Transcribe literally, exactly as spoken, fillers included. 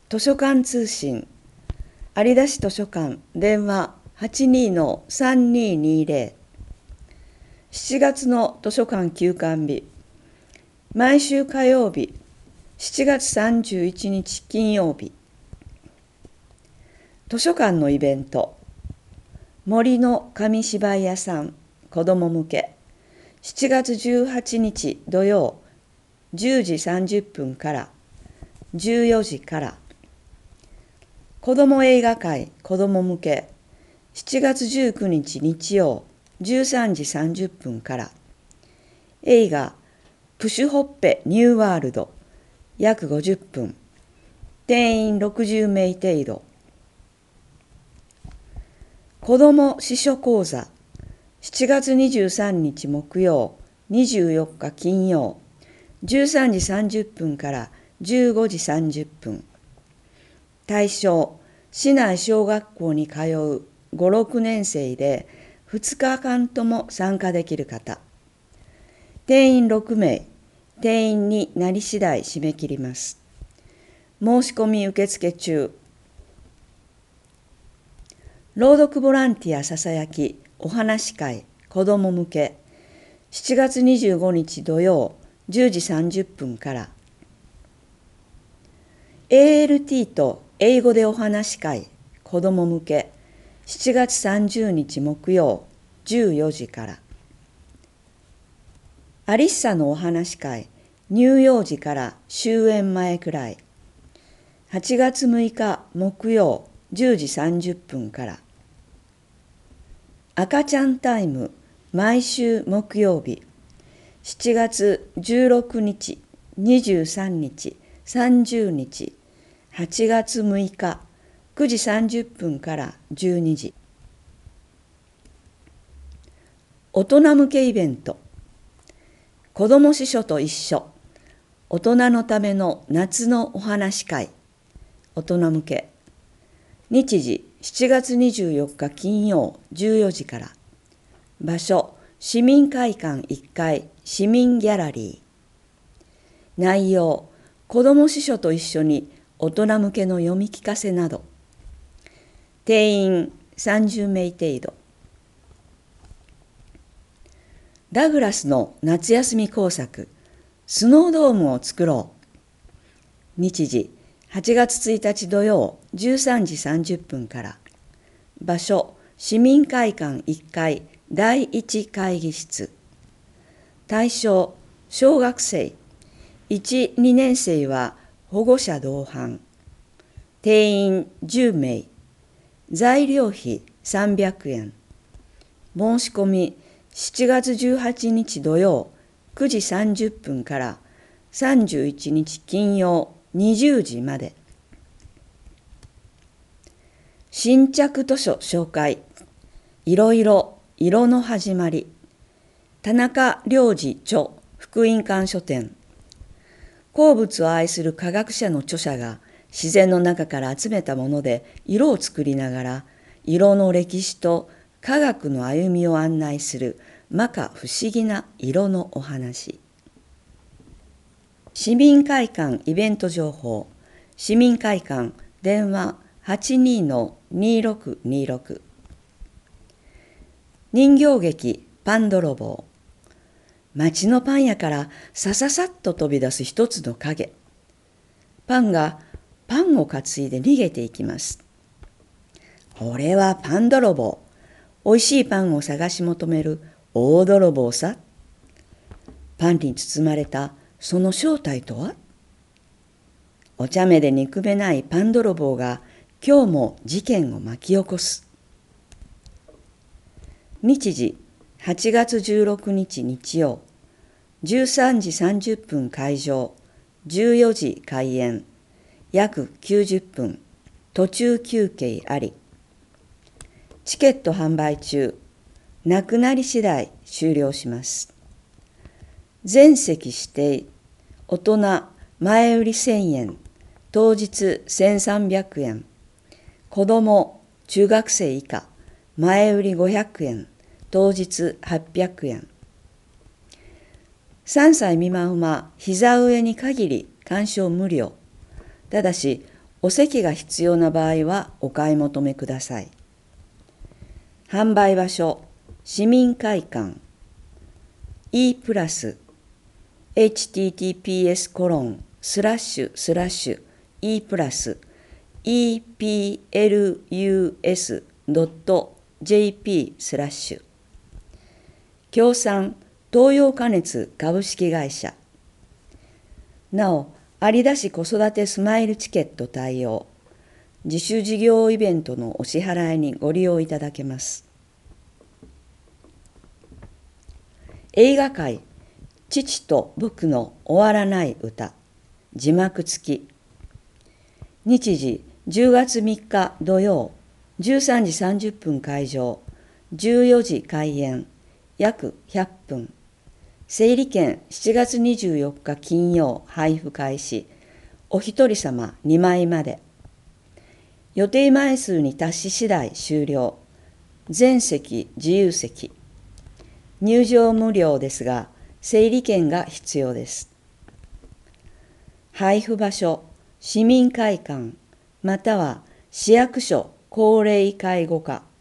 図書館通信、有田市図書館、電話 はちにー さんにーにーぜろ。しちがつの図書館休館日、毎週火曜日、しちがつさんじゅういちにち金曜日。図書館のイベント、森の紙芝居屋さん、子ども向け、しちがつじゅうはちにち土曜、じゅうじさんじゅっぷんからじゅうよじから。子ども映画会子ども向け、しちがつじゅうくにち日曜、じゅうさんじさんじゅっぷんから。映画プシュホッペニューワールド、約ごじゅっぷん、定員ろくじゅうめい程度。子ども司書講座、しちがつにじゅうさんにち木曜、にじゅうよっか金曜、じゅうさんじさんじゅっぷんからじゅうごじさんじゅっぷん。対象、市内小学校に通うご、ろくねんせいでふつかかんとも参加できる方。定員ろくめい、定員になり次第締め切ります。申し込み受付中。朗読ボランティアささやきお話会子ども向け、しちがつにじゅうごにち土曜、じゅうじさんじゅっぷんから。エーエルティー と英語でお話会子ども向け、しちがつさんじゅうにち木曜、じゅうよじから。アリッサのお話会乳幼児から終園前くらい、はちがつむいか木曜、じゅうじさんじゅっぷんから。赤ちゃんタイム毎週木曜日、しちがつじゅうろくにち、にじゅうさんにち、さんじゅうにち、はちがつむいかくじさんじゅっぷんからじゅうにじ。大人向けイベント、子ども司書と一緒、大人のための夏のお話会大人向け。日時しちがつにじゅうよっか金曜じゅうよじから。場所市民会館いっかい市民ギャラリー。内容子ども司書と一緒に大人向けの読み聞かせなど。定員さんじゅうめい程度。ダグラスの夏休み工作スノードームを作ろう。日時はちがつついたち土曜じゅうさんじさんじゅっぷんから。場所市民会館いっかいだいいち会議室。対象小学生、いち、にねんせいは保護者同伴。定員じゅうめい。材料費さんびゃくえん。申し込みしちがつじゅうはちにち土曜くじさんじゅっぷんからさんじゅういちにち金曜にじゅうじまで。新着図書紹介、いろいろ色の始まり。田中良二著福音館書店。鉱物を愛する科学者の著者が自然の中から集めたもので色を作りながら、色の歴史と科学の歩みを案内する摩訶不思議な色のお話。市民会館イベント情報、市民会館電話 はちにー にーろくにーろく。人形劇パン泥棒。町のパン屋からさささっと飛び出す一つの影。パンがパンを担いで逃げていきます。俺はパン泥棒。おいしいパンを探し求める大泥棒さ。パンに包まれたその正体とは？お茶目で憎めないパン泥棒が今日も事件を巻き起こす。日時はちがつじゅうろくにち日曜、じゅうさんじさんじゅっぷん開場、じゅうよじ開演、約きゅうじゅっぷん、途中休憩あり。チケット販売中、なくなり次第終了します。全席指定、大人前売りせんえん、当日せんさんびゃくえん、子ども中学生以下前売りごひゃくえん、当日はっぴゃくえん。さんさい未満は膝上に限り鑑賞無料。ただしお席が必要な場合はお買い求めください。販売場所、市民会館、E プラス、エイチティーティーピーエスコロンスラッシュスラッシュ E プラス イーピーエルユーエスドットジェーピー スラッシュ協賛東洋加熱株式会社。なお、有田市子育てスマイルチケット対応、自主事業イベントのお支払いにご利用いただけます。映画界、父と僕の終わらない歌、字幕付き。日時じゅうがつみっか土曜、じゅうさんじさんじゅっぷん会場、じゅうよじ開演、約ひゃっぷん。整理券しちがつにじゅうよっか金曜配布開始、お一人様にまいまで。予定枚数に達し次第終了。全席自由席。入場無料ですが、整理券が必要です。配布場所、市民会館、または市役所高齢介護課。